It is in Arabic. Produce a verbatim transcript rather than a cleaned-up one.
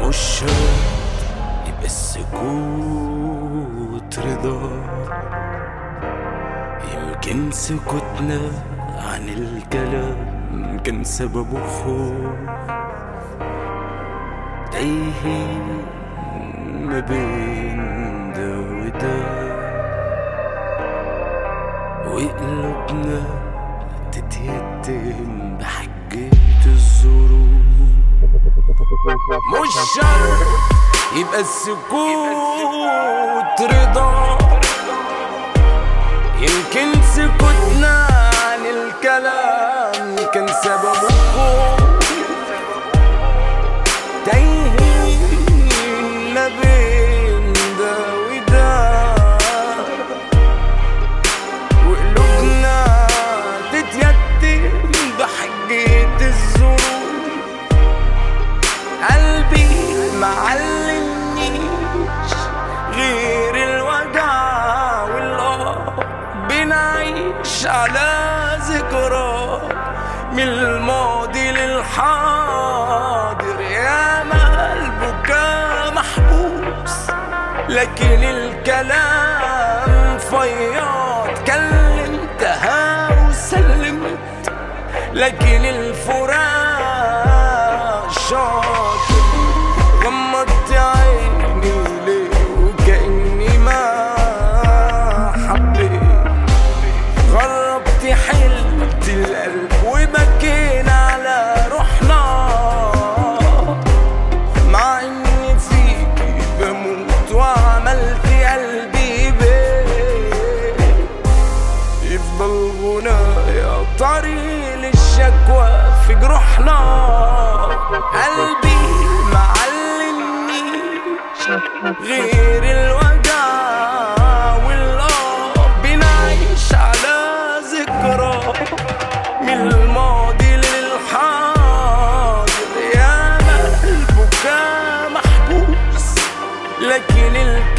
مش شرط يبقى السكوت رضا، يمكن سكوتنا عن الكلام كان سببه خوف تايهين ما بين ده وده، وقلوبنا تتيتم بحجة الظروف. مش شرط يبقى السكوت رضا، يمكن سكوتنا عن الكلام كان سببه خوف تايهين ما بين ده وده، وقلوبنا تتيتم بحجة الظروف. قلبي معلمنيش غير الوجع والقهر، بنعيش على ذكرى من الماضي للحاضر. ياما البكا محبوس لكن الكلام فياض، كلمتها وسلمت لكن الفراق شاطر. غمضت عيني ليه وكأني ما حبيت، غربت حلت القلب وبكينا على روحنا، مع اني فيكي بموت وعملت قلبي بيت. يفضل غنايا طريق للشكوى في جروحنا، قلبي معلمنيش غير الوجع والقهر، بنعيش على ذكرى من الماضي للحاضر. ياما البكا محبوس لكن